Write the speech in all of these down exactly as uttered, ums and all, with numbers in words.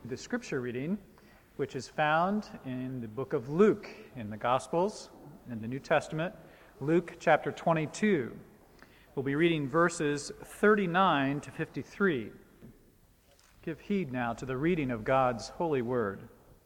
The scripture reading, which is found in the book of Luke in the Gospels, in the New Testament, Luke chapter twenty-two. We'll be reading verses thirty-nine to fifty-three. Give heed now to the reading of God's holy word.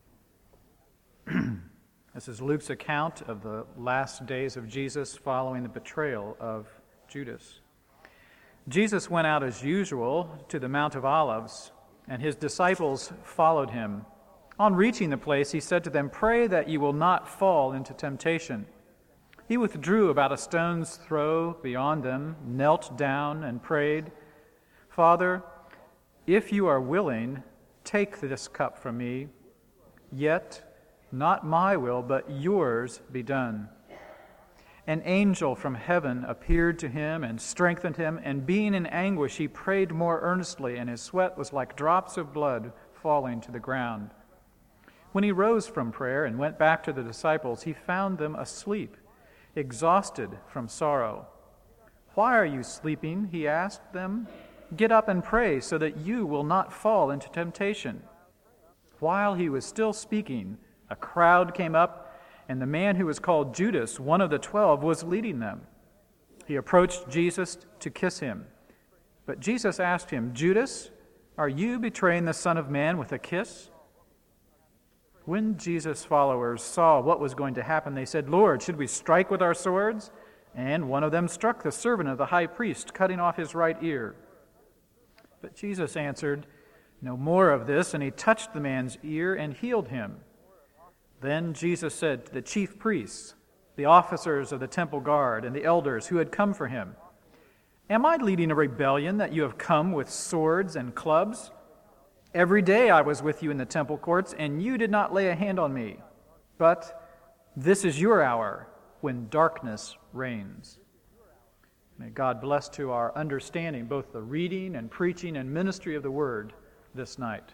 This is Luke's account of the last days of Jesus following the betrayal of Judas. Jesus went out as usual to the Mount of Olives, and his disciples followed him. On reaching the place, he said to them, "Pray that you will not fall into temptation." He withdrew about a stone's throw beyond them, knelt down, and prayed, "Father, if you are willing, take this cup from me, yet not my will, but yours be done." An angel from heaven appeared to him and strengthened him, and being in anguish, he prayed more earnestly, and his sweat was like drops of blood falling to the ground. When he rose from prayer and went back to the disciples, he found them asleep, exhausted from sorrow. "Why are you sleeping?" he asked them. "Get up and pray so that you will not fall into temptation." While he was still speaking, a crowd came up, and the man who was called Judas, one of the twelve, was leading them. He approached Jesus to kiss him. But Jesus asked him, "Judas, are you betraying the Son of Man with a kiss?" When Jesus' followers saw what was going to happen, they said, "Lord, should we strike with our swords?" And one of them struck the servant of the high priest, cutting off his right ear. But Jesus answered, "No more of this," and he touched the man's ear and healed him. Then Jesus said to the chief priests, the officers of the temple guard, and the elders who had come for him, "Am I leading a rebellion that you have come with swords and clubs? Every day I was with you in the temple courts, and you did not lay a hand on me. But this is your hour when darkness reigns." May God bless to our understanding both the reading and preaching and ministry of the word this night.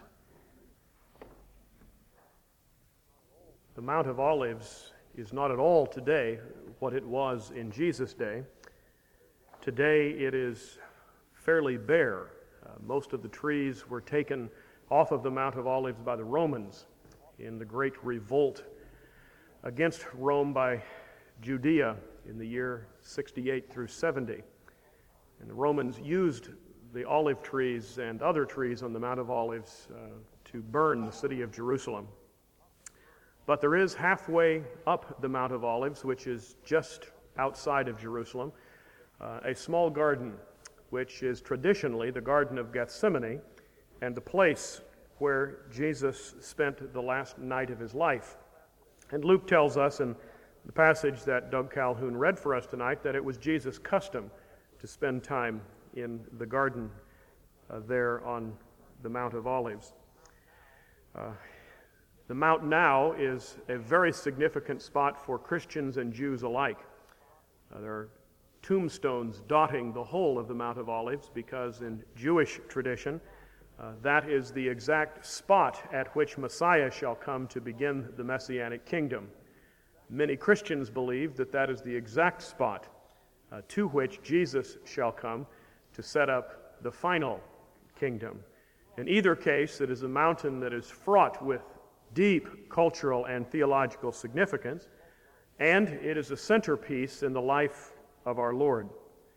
The Mount of Olives is not at all today what it was in Jesus' day. Today it is fairly bare. Uh, most of the trees were taken off of the Mount of Olives by the Romans in the great revolt against Rome by Judea in the year sixty-eight through seventy. And the Romans used the olive trees and other trees on the Mount of Olives uh, to burn the city of Jerusalem. But there is halfway up the Mount of Olives, which is just outside of Jerusalem, uh, a small garden, which is traditionally the Garden of Gethsemane and the place where Jesus spent the last night of his life. And Luke tells us in the passage that Doug Calhoun read for us tonight that it was Jesus' custom to spend time in the garden uh, there on the Mount of Olives. Uh, The Mount now is a very significant spot for Christians and Jews alike. Uh, there are tombstones dotting the whole of the Mount of Olives because in Jewish tradition, uh, that is the exact spot at which Messiah shall come to begin the Messianic kingdom. Many Christians believe that that is the exact spot uh, to which Jesus shall come to set up the final kingdom. In either case, it is a mountain that is fraught with deep cultural and theological significance, and it is a centerpiece in the life of our Lord.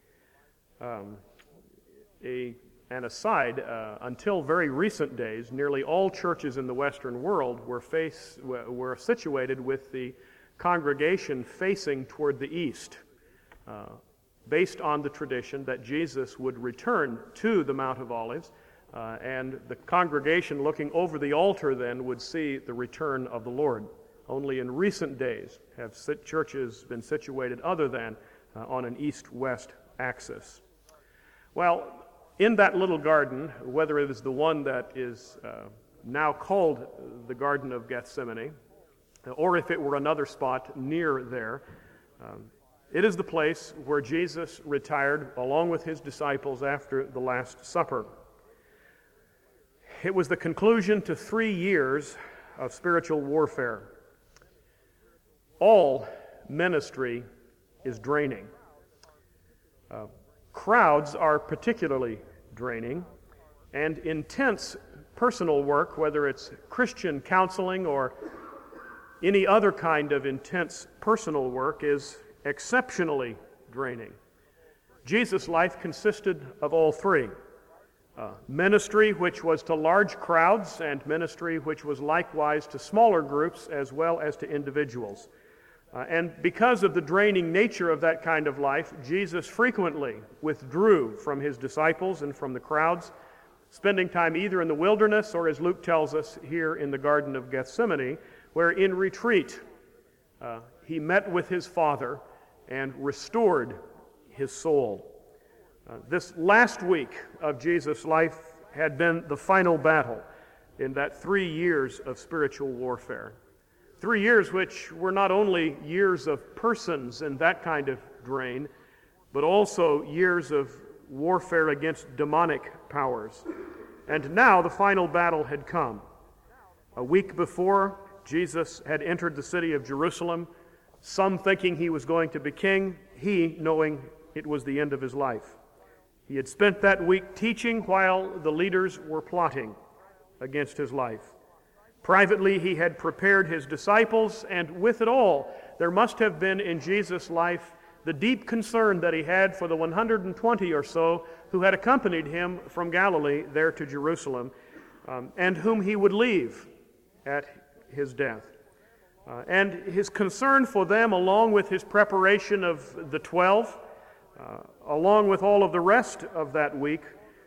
Um, a, an aside, uh, until very recent days, nearly all churches in the Western world were, face, were situated with the congregation facing toward the east, uh, based on the tradition that Jesus would return to the Mount of Olives, Uh, and the congregation looking over the altar then would see the return of the Lord. Only in recent days have sit- churches been situated other than uh, on an east-west axis. Well, in that little garden, whether it is the one that is uh, now called the Garden of Gethsemane, or if it were another spot near there, um, it is the place where Jesus retired along with his disciples after the Last Supper. It was the conclusion to three years of spiritual warfare. All ministry is draining. Uh, crowds are particularly draining, and intense personal work, whether it's Christian counseling or any other kind of intense personal work, is exceptionally draining. Jesus' life consisted of all three. Uh, ministry, which was to large crowds, and ministry, which was likewise to smaller groups as well as to individuals. Uh, and because of the draining nature of that kind of life, Jesus frequently withdrew from his disciples and from the crowds, spending time either in the wilderness or, as Luke tells us, here in the Garden of Gethsemane, where in retreat uh, he met with his Father and restored his soul. Uh, this last week of Jesus' life had been the final battle in that three years of spiritual warfare. Three years which were not only years of persons and that kind of drain, but also years of warfare against demonic powers. And now the final battle had come. A week before, Jesus had entered the city of Jerusalem, some thinking he was going to be king, he knowing it was the end of his life. He had spent that week teaching while the leaders were plotting against his life. Privately, he had prepared his disciples, and with it all, there must have been in Jesus' life the deep concern that he had for the one hundred twenty or so who had accompanied him from Galilee there to Jerusalem, um, and whom he would leave at his death. Uh, and his concern for them, along with his preparation of the twelve, uh, along with all of the rest of that week,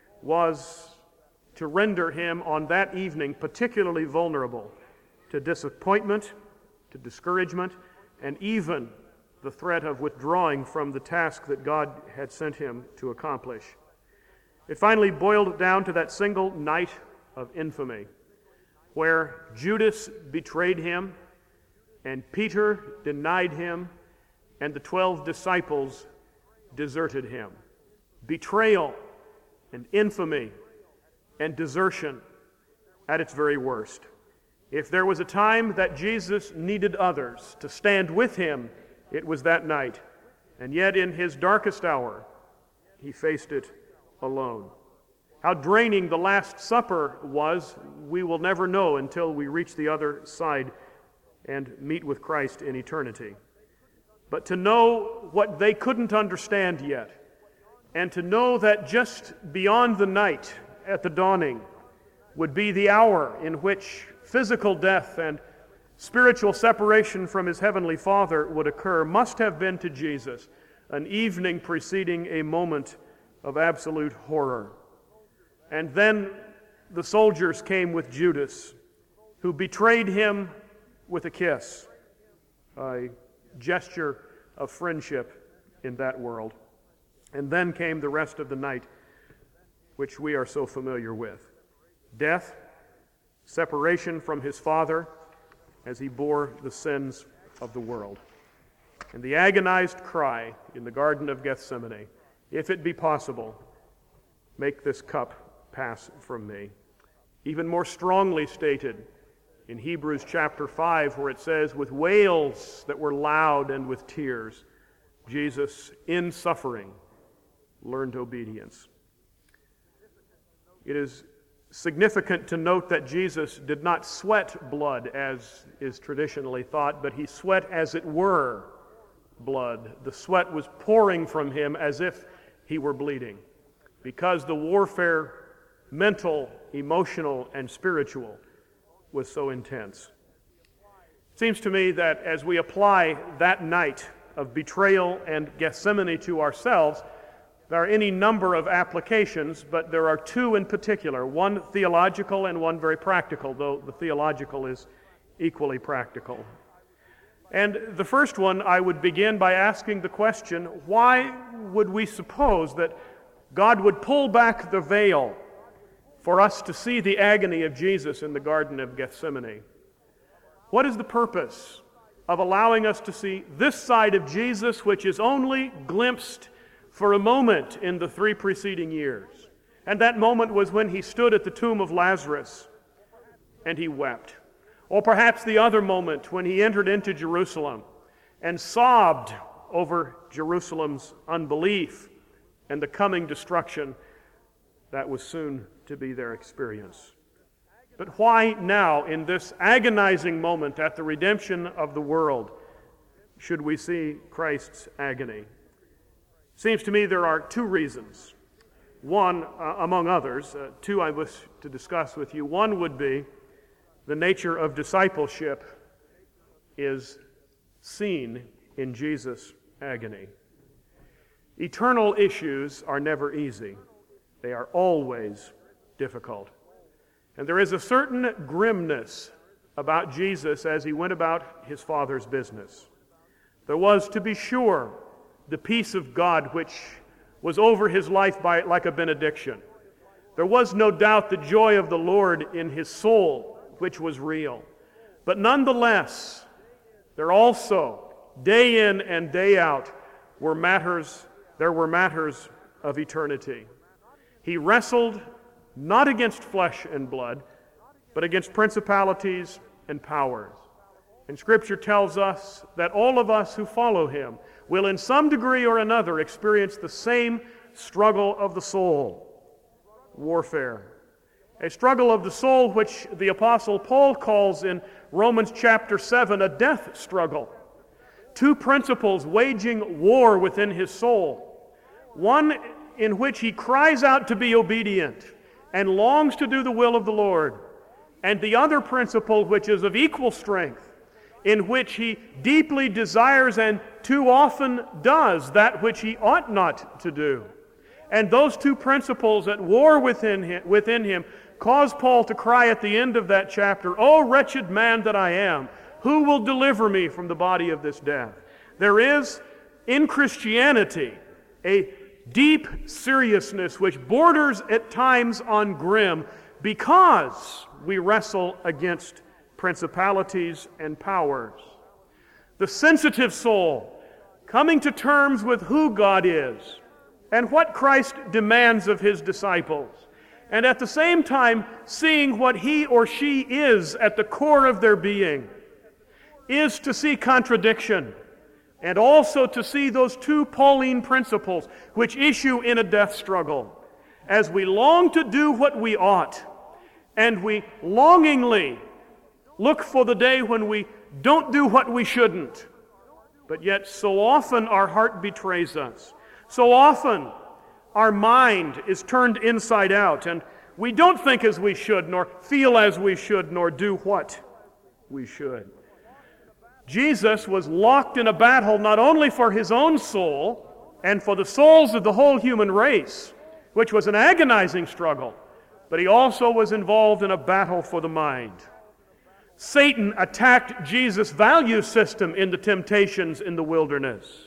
was to render him on that evening particularly vulnerable to disappointment, to discouragement, and even the threat of withdrawing from the task that God had sent him to accomplish. It finally boiled down to that single night of infamy, where Judas betrayed him, and Peter denied him, and the twelve disciples deserted him. Betrayal and infamy and desertion at its very worst. If there was a time that Jesus needed others to stand with him, it was that night. And yet in his darkest hour, he faced it alone. How draining the Last Supper was, we will never know until we reach the other side and meet with Christ in eternity. But to know what they couldn't understand yet, and to know that just beyond the night at the dawning would be the hour in which physical death and spiritual separation from his heavenly Father would occur, must have been to Jesus an evening preceding a moment of absolute horror. And then the soldiers came with Judas, who betrayed him with a kiss, a gesture of friendship in that world. And then came the rest of the night, which we are so familiar with. Death, separation from his Father as he bore the sins of the world. And the agonized cry in the Garden of Gethsemane, if it be possible, make this cup pass from me. Even more strongly stated in Hebrews chapter five, where it says, with wails that were loud and with tears, Jesus, in suffering, learned obedience. It is significant to note that Jesus did not sweat blood, as is traditionally thought, but he sweat as it were blood. The sweat was pouring from him as if he were bleeding, because the warfare, mental, emotional, and spiritual, was so intense. It seems to me that as we apply that night of betrayal and Gethsemane to ourselves, there are any number of applications, but there are two in particular, one theological and one very practical, though the theological is equally practical. And the first one, I would begin by asking the question, why would we suppose that God would pull back the veil for us to see the agony of Jesus in the Garden of Gethsemane? What is the purpose of allowing us to see this side of Jesus, which is only glimpsed for a moment in the three preceding years? And that moment was when he stood at the tomb of Lazarus and he wept. Or perhaps the other moment when he entered into Jerusalem and sobbed over Jerusalem's unbelief and the coming destruction that was soon to be their experience. But why now, in this agonizing moment at the redemption of the world, should we see Christ's agony? Seems to me there are two reasons. One, uh, among others, uh, two I wish to discuss with you. One would be the nature of discipleship is seen in Jesus' agony. Eternal issues are never easy. They are always difficult. And there is a certain grimness about Jesus as he went about his Father's business. There was, to be sure, the peace of God which was over his life by, like a benediction. There was no doubt the joy of the Lord in his soul, which was real. But nonetheless, there also, day in and day out, were matters, there were matters of eternity. He wrestled not against flesh and blood, but against principalities and powers. And Scripture tells us that all of us who follow him will in some degree or another experience the same struggle of the soul, warfare. A struggle of the soul which the Apostle Paul calls in Romans chapter seven a death struggle. Two principles waging war within his soul. One in which he cries out to be obedient and longs to do the will of the Lord. And the other principle which is of equal strength, in which he deeply desires and too often does that which he ought not to do. And those two principles at war within him, within him cause Paul to cry at the end of that chapter, "O wretched man that I am, who will deliver me from the body of this death?" There is in Christianity a deep seriousness which borders at times on grim because we wrestle against principalities and powers. The sensitive soul, coming to terms with who God is and what Christ demands of his disciples, and at the same time seeing what he or she is at the core of their being, is to see contradiction and also to see those two Pauline principles which issue in a death struggle. As we long to do what we ought, and we longingly look for the day when we don't do what we shouldn't, but yet so often our heart betrays us. So often our mind is turned inside out, and we don't think as we should, nor feel as we should, nor do what we should. Jesus was locked in a battle not only for his own soul and for the souls of the whole human race, which was an agonizing struggle, but he also was involved in a battle for the mind. Satan attacked Jesus' value system in the temptations in the wilderness.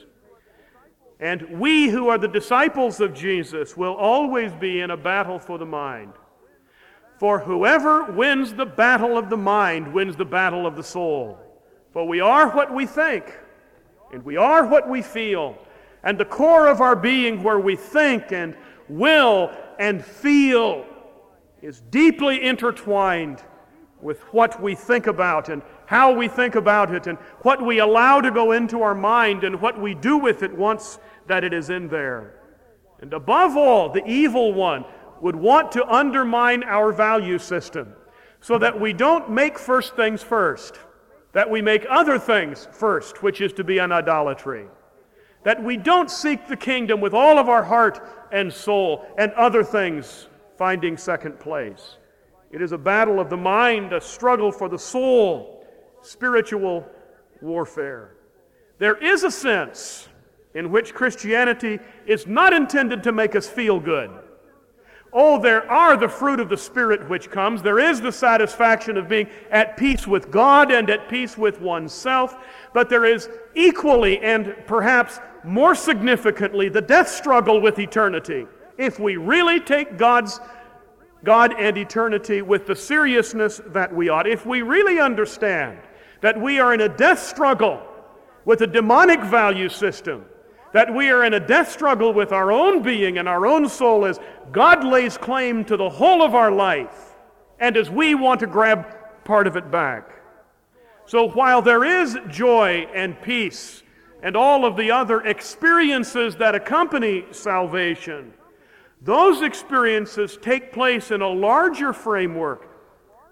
And we who are the disciples of Jesus will always be in a battle for the mind. For whoever wins the battle of the mind wins the battle of the soul. For we are what we think, and we are what we feel. And the core of our being, where we think and will and feel, is deeply intertwined with what we think about and how we think about it and what we allow to go into our mind and what we do with it once that it is in there. And above all, the evil one would want to undermine our value system so that we don't make first things first, that we make other things first, which is to be an idolatry, that we don't seek the kingdom with all of our heart and soul and other things finding second place. It is a battle of the mind, a struggle for the soul, spiritual warfare. There is a sense in which Christianity is not intended to make us feel good. Oh, there are the fruit of the Spirit which comes. There is the satisfaction of being at peace with God and at peace with oneself. But there is equally and perhaps more significantly the death struggle with eternity. If we really take God's God and eternity with the seriousness that we ought, if we really understand that we are in a death struggle with a demonic value system, that we are in a death struggle with our own being and our own soul as God lays claim to the whole of our life, and as we want to grab part of it back. So while there is joy and peace and all of the other experiences that accompany salvation, those experiences take place in a larger framework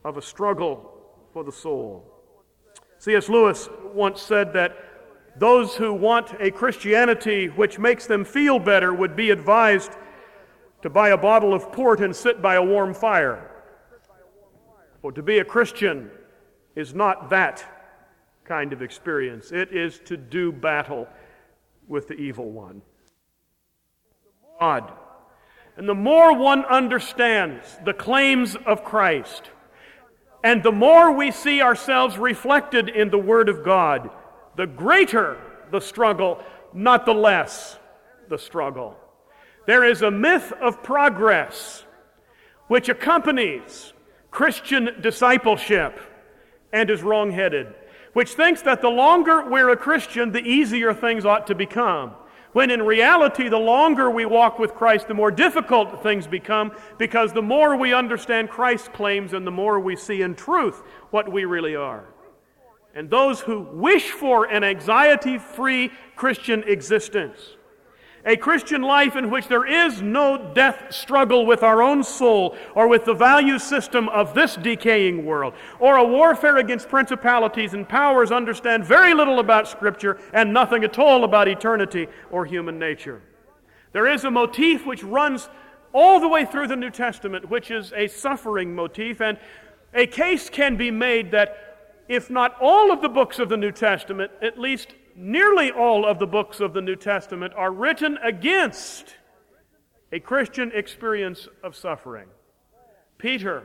of a struggle for the soul. C S Lewis once said that those who want a Christianity which makes them feel better would be advised to buy a bottle of port and sit by a warm fire. For to be a Christian is not that kind of experience. It is to do battle with the evil one. God. And the more one understands the claims of Christ, and the more we see ourselves reflected in the Word of God, the greater the struggle, not the less the struggle. There is a myth of progress which accompanies Christian discipleship and is wrong-headed, which thinks that the longer we're a Christian, the easier things ought to become. When in reality, the longer we walk with Christ, the more difficult things become, because the more we understand Christ's claims and the more we see in truth what we really are. And those who wish for an anxiety-free Christian existence, a Christian life in which there is no death struggle with our own soul or with the value system of this decaying world, or a warfare against principalities and powers, understand very little about Scripture and nothing at all about eternity or human nature. There is a motif which runs all the way through the New Testament, which is a suffering motif, and a case can be made that if not all of the books of the New Testament, at least nearly all of the books of the New Testament are written against a Christian experience of suffering. Peter,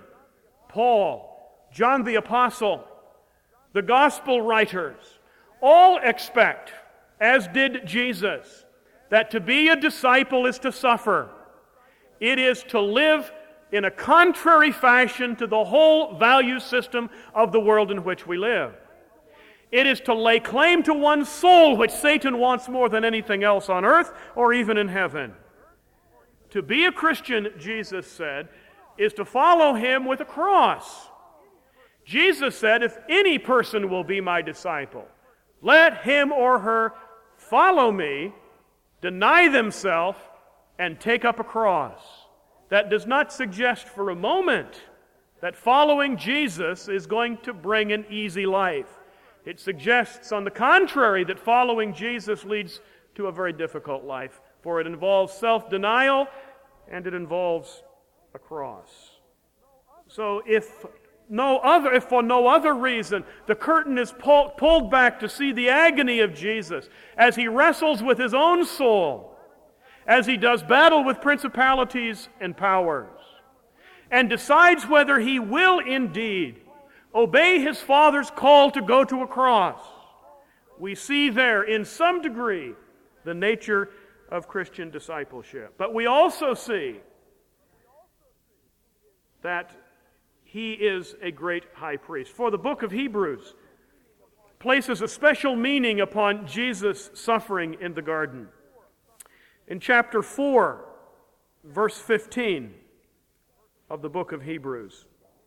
Paul, John the Apostle, the Gospel writers, all expect, as did Jesus, that to be a disciple is to suffer. It is to live in a contrary fashion to the whole value system of the world in which we live. It is to lay claim to one's soul, which Satan wants more than anything else on earth or even in heaven. To be a Christian, Jesus said, is to follow Him with a cross. Jesus said, if any person will be my disciple, let him or her follow me, deny themselves, and take up a cross. That does not suggest for a moment that following Jesus is going to bring an easy life. It suggests, on the contrary, that following Jesus leads to a very difficult life, for it involves self-denial and it involves a cross. So if no other, if for no other reason, the curtain is pull, pulled back to see the agony of Jesus as He wrestles with His own soul, as He does battle with principalities and powers, and decides whether He will indeed obey His Father's call to go to a cross, we see there, in some degree, the nature of Christian discipleship. But we also see that He is a great high priest. For the book of Hebrews places a special meaning upon Jesus' suffering in the garden. In chapter four, verse fifteen of the book of Hebrews,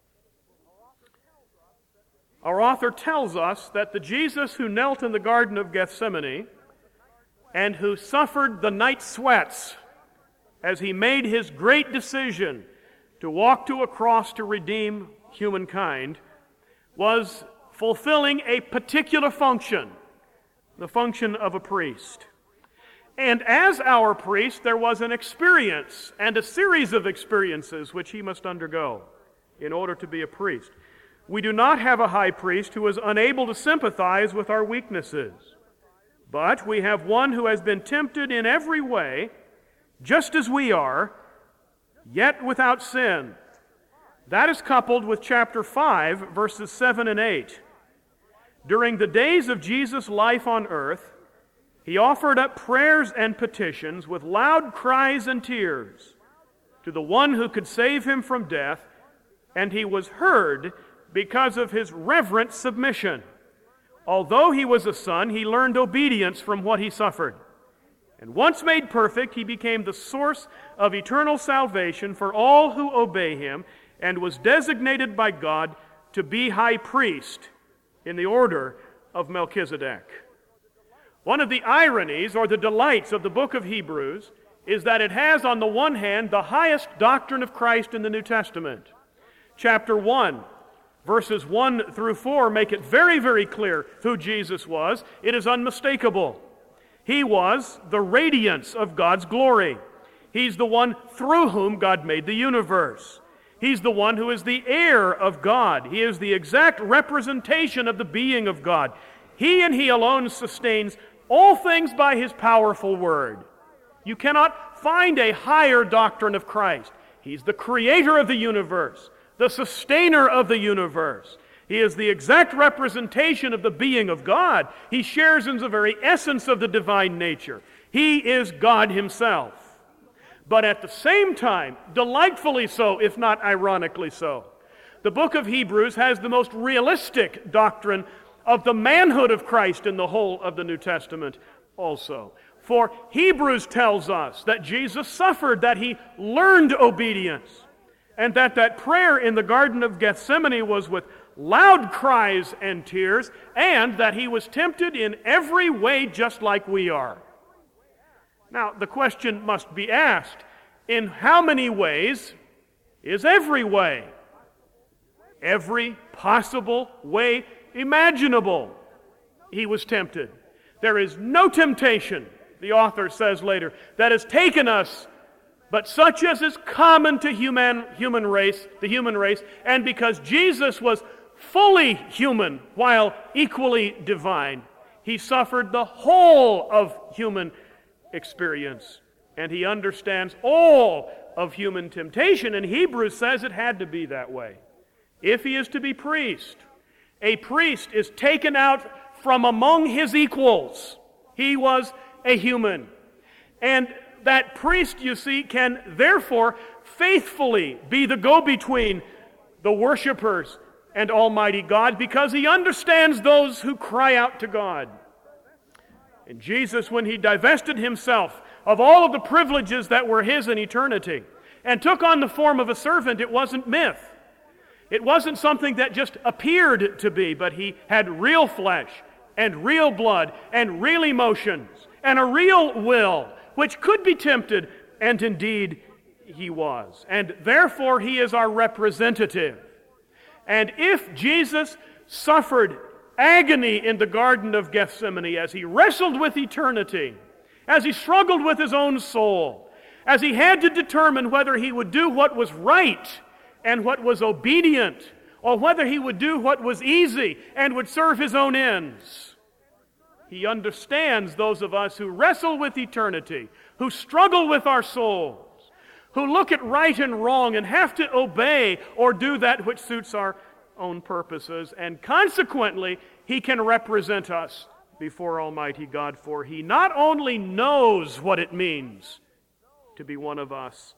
our author tells us that the Jesus who knelt in the Garden of Gethsemane and who suffered the night sweats as He made His great decision to walk to a cross to redeem humankind was fulfilling a particular function, the function of a priest. And as our priest, there was an experience and a series of experiences which He must undergo in order to be a priest. We do not have a high priest who is unable to sympathize with our weaknesses, but we have one who has been tempted in every way, just as we are, yet without sin. That is coupled with chapter five, verses seven and eight. During the days of Jesus' life on earth, He offered up prayers and petitions with loud cries and tears to the one who could save Him from death, and He was heard because of His reverent submission. Although He was a son, He learned obedience from what He suffered. And once made perfect, He became the source of eternal salvation for all who obey Him, and was designated by God to be high priest in the order of Melchizedek. One of the ironies or the delights of the book of Hebrews is that it has, on the one hand, the highest doctrine of Christ in the New Testament. Chapter one Verses one through four make it very, very clear who Jesus was. It is unmistakable. He was the radiance of God's glory. He's the one through whom God made the universe. He's the one who is the heir of God. He is the exact representation of the being of God. He and He alone sustains all things by His powerful word. You cannot find a higher doctrine of Christ. He's the creator of the universe, the sustainer of the universe. He is the exact representation of the being of God. He shares in the very essence of the divine nature. He is God Himself. But at the same time, delightfully so, if not ironically so, the book of Hebrews has the most realistic doctrine of the manhood of Christ in the whole of the New Testament also. For Hebrews tells us that Jesus suffered, that He learned obedience, and that that prayer in the Garden of Gethsemane was with loud cries and tears, and that He was tempted in every way just like we are. Now, the question must be asked, in how many ways is every way? Every possible way imaginable He was tempted. There is no temptation, the author says later, that has taken us but such as is common to human, human race, the human race, and because Jesus was fully human while equally divine, He suffered the whole of human experience, and He understands all of human temptation, and Hebrews says it had to be that way. If He is to be priest, a priest is taken out from among his equals. He was a human. And that priest, you see, can therefore faithfully be the go-between the worshipers and Almighty God, because He understands those who cry out to God. And Jesus, when He divested Himself of all of the privileges that were His in eternity and took on the form of a servant, it wasn't myth. It wasn't something that just appeared to be, but He had real flesh and real blood and real emotions and a real will, which could be tempted, and indeed He was. And therefore He is our representative. And if Jesus suffered agony in the Garden of Gethsemane as He wrestled with eternity, as He struggled with His own soul, as He had to determine whether He would do what was right and what was obedient, or whether He would do what was easy and would serve His own ends, He understands those of us who wrestle with eternity, who struggle with our souls, who look at right and wrong and have to obey or do that which suits our own purposes, and consequently, He can represent us before Almighty God, for He not only knows what it means to be one of us,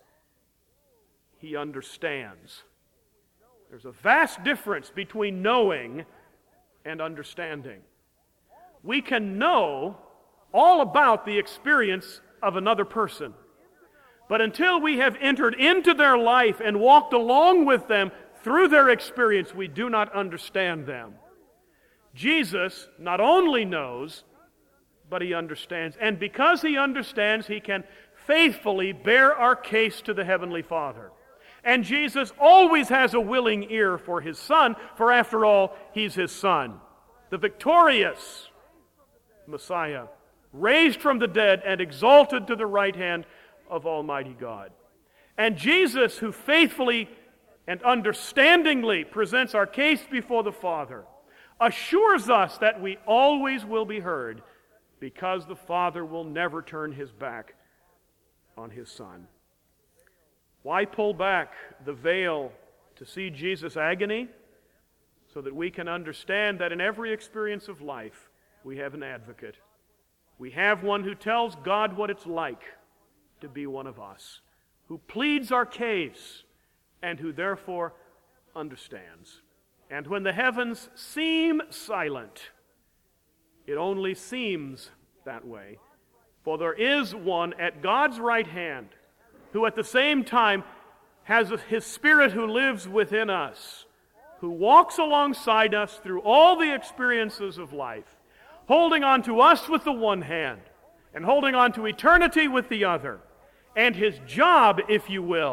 He understands. There's a vast difference between knowing and understanding. We can know all about the experience of another person, but until we have entered into their life and walked along with them through their experience, we do not understand them. Jesus not only knows, but He understands. And because He understands, He can faithfully bear our case to the Heavenly Father. And Jesus always has a willing ear for His Son, for after all, He's His Son, the victorious Messiah, raised from the dead and exalted to the right hand of Almighty God. And Jesus, who faithfully and understandingly presents our case before the Father, assures us that we always will be heard, because the Father will never turn His back on His Son. Why pull back the veil to see Jesus' agony? So that we can understand that in every experience of life, we have an advocate. We have one who tells God what it's like to be one of us, who pleads our case, and who therefore understands. And when the heavens seem silent, it only seems that way. For there is one at God's right hand who at the same time has His Spirit who lives within us, who walks alongside us through all the experiences of life, holding on to us with the one hand and holding on to eternity with the other. And His job, if you will,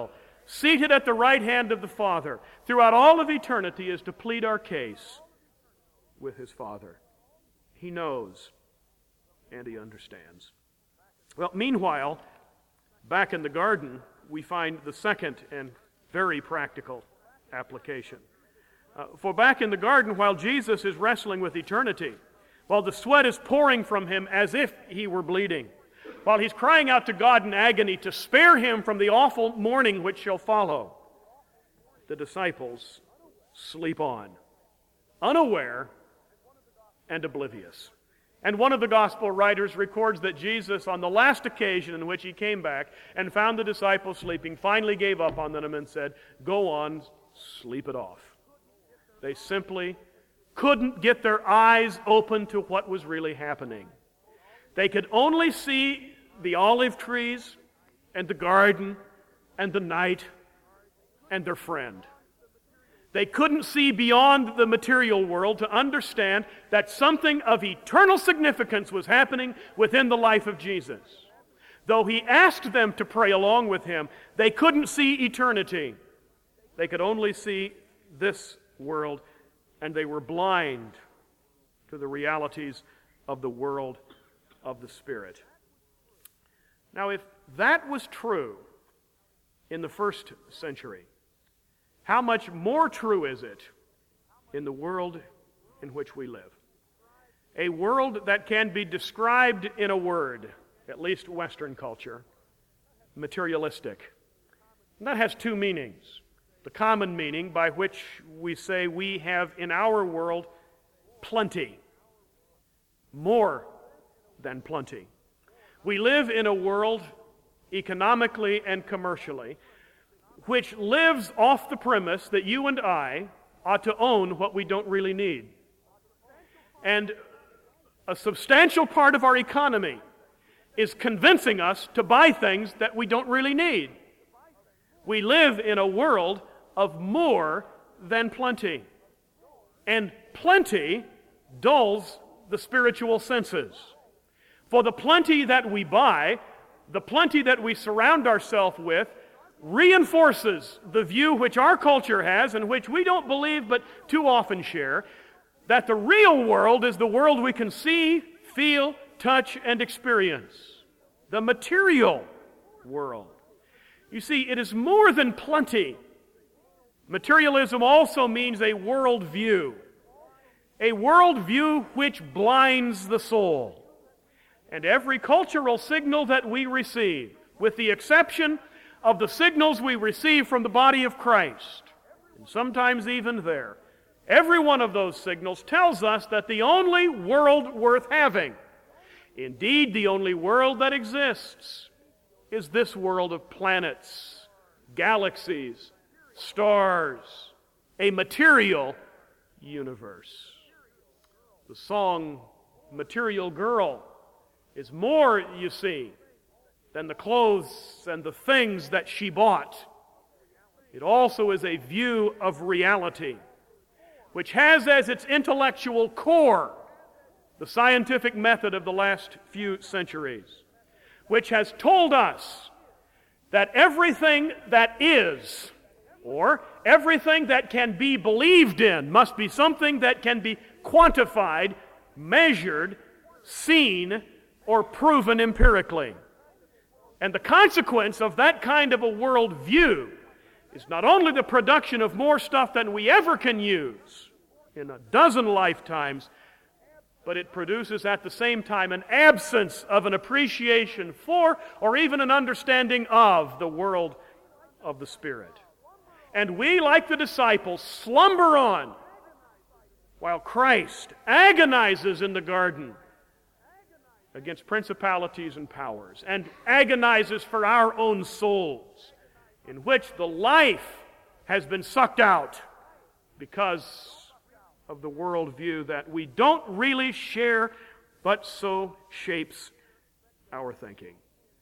seated at the right hand of the Father, throughout all of eternity, is to plead our case with his Father. He knows and he understands. Well, meanwhile, back in the garden, we find the second and very practical application. Uh, for back in the garden, while Jesus is wrestling with eternity, while the sweat is pouring from him as if he were bleeding, while he's crying out to God in agony to spare him from the awful mourning which shall follow, the disciples sleep on, unaware and oblivious. And one of the gospel writers records that Jesus, on the last occasion in which he came back and found the disciples sleeping, finally gave up on them and said, "Go on, sleep it off." They simply couldn't get their eyes open to what was really happening. They could only see the olive trees and the garden and the night and their friend. They couldn't see beyond the material world to understand that something of eternal significance was happening within the life of Jesus. Though he asked them to pray along with him, they couldn't see eternity. They could only see this world, and they were blind to the realities of the world of the Spirit. Now, if that was true in the first century, how much more true is it in the world in which we live? A world that can be described in a word, at least Western culture, materialistic. And that has two meanings. The common meaning by which we say we have in our world plenty, more than plenty. We live in a world, economically and commercially, which lives off the premise that you and I ought to own what we don't really need. And a substantial part of our economy is convincing us to buy things that we don't really need. We live in a world of more than plenty. And plenty dulls the spiritual senses. For the plenty that we buy, the plenty that we surround ourselves with, reinforces the view which our culture has and which we don't believe but too often share, that the real world is the world we can see, feel, touch, and experience. The material world. You see, it is more than plenty. Materialism also means a worldview. A worldview which blinds the soul. And every cultural signal that we receive, with the exception of the signals we receive from the body of Christ, and sometimes even there, every one of those signals tells us that the only world worth having, indeed the only world that exists, is this world of planets, galaxies, stars, a material universe. The song "Material Girl" is more, you see, than the clothes and the things that she bought. It also is a view of reality, which has as its intellectual core the scientific method of the last few centuries, which has told us that everything that is, or everything that can be believed in, must be something that can be quantified, measured, seen, or proven empirically. And the consequence of that kind of a worldview is not only the production of more stuff than we ever can use in a dozen lifetimes, but it produces at the same time an absence of an appreciation for or even an understanding of the world of the Spirit. And we, like the disciples, slumber on while Christ agonizes in the garden against principalities and powers, and agonizes for our own souls, in which the life has been sucked out because of the worldview that we don't really share, but so shapes our thinking.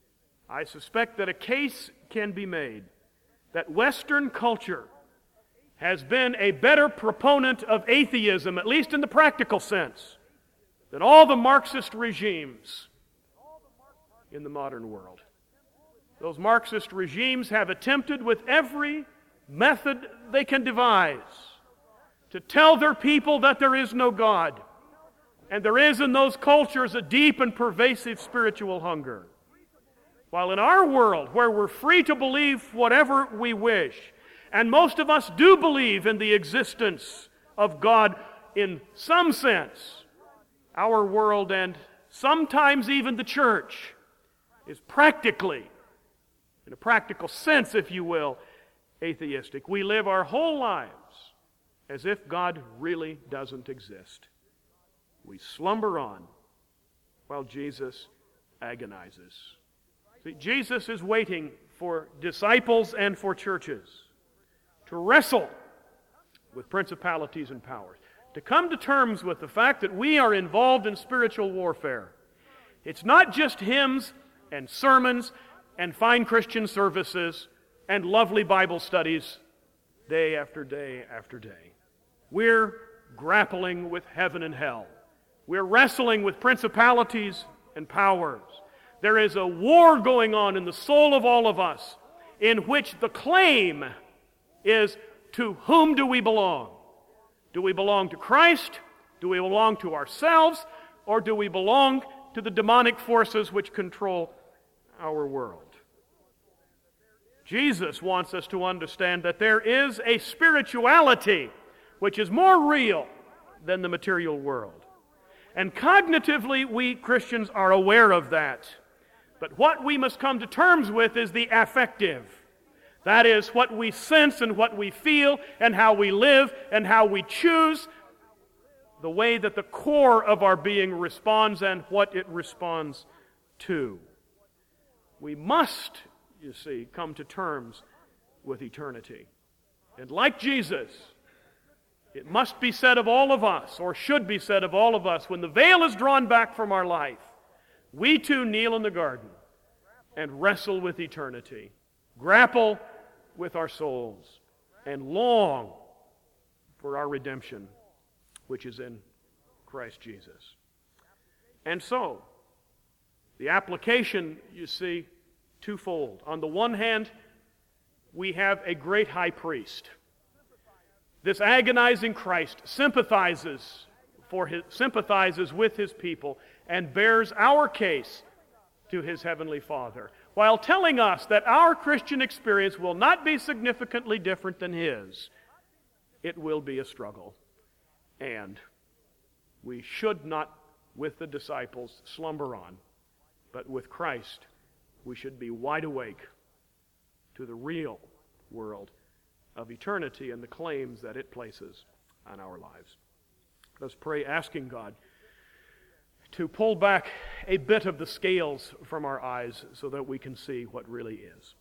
I suspect that a case can be made that Western culture has been a better proponent of atheism, at least in the practical sense, than all the Marxist regimes in the modern world. Those Marxist regimes have attempted with every method they can devise to tell their people that there is no God. And there is in those cultures a deep and pervasive spiritual hunger. While in our world, where we're free to believe whatever we wish, and most of us do believe in the existence of God in some sense, our world, and sometimes even the church, is practically, in a practical sense, if you will, atheistic. We live our whole lives as if God really doesn't exist. We slumber on while Jesus agonizes. See, Jesus is waiting for disciples and for churches to wrestle with principalities and powers, to come to terms with the fact that we are involved in spiritual warfare. It's not just hymns and sermons and fine Christian services and lovely Bible studies day after day after day. We're grappling with heaven and hell. We're wrestling with principalities and powers. There is a war going on in the soul of all of us, in which the claim is, to whom do we belong? Do we belong to Christ? Do we belong to ourselves? Or do we belong to the demonic forces which control our world? Jesus wants us to understand that there is a spirituality which is more real than the material world. And cognitively, we Christians are aware of that. But what we must come to terms with is the affective. That is, what we sense and what we feel and how we live and how we choose, the way that the core of our being responds and what it responds to. We must, you see, come to terms with eternity. And like Jesus, it must be said of all of us, or should be said of all of us, when the veil is drawn back from our life, we too kneel in the garden and wrestle with eternity, grapple with our souls, and long for our redemption, which is in Christ Jesus. And so, the application, you see, twofold. On the one hand, we have a great high priest. This agonizing Christ sympathizes for his, sympathizes with his people and bears our case to his heavenly Father, while telling us that our Christian experience will not be significantly different than his. It will be a struggle. And we should not, with the disciples, slumber on, but with Christ, we should be wide awake to the real world of eternity and the claims that it places on our lives. Let's pray, asking God to pull back a bit of the scales from our eyes so that we can see what really is.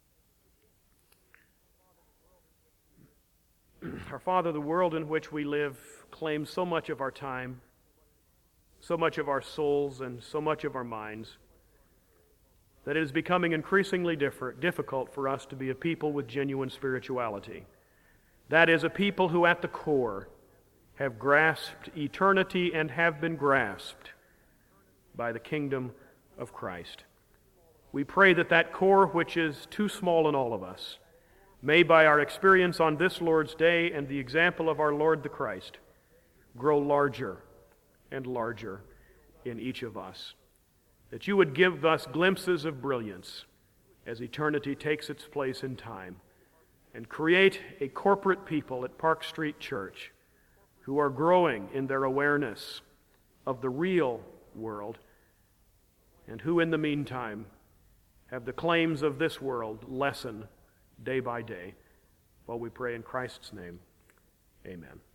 Our Father, the world in which we live claims so much of our time, so much of our souls, and so much of our minds, that it is becoming increasingly differ- difficult for us to be a people with genuine spirituality. That is, a people who at the core have grasped eternity and have been grasped by the kingdom of Christ. We pray that that core, which is too small in all of us, may by our experience on this Lord's Day and the example of our Lord the Christ, grow larger and larger in each of us. That you would give us glimpses of brilliance as eternity takes its place in time, and create a corporate people at Park Street Church who are growing in their awareness of the real world, and who in the meantime have the claims of this world lessen day by day, while we pray in Christ's name. Amen.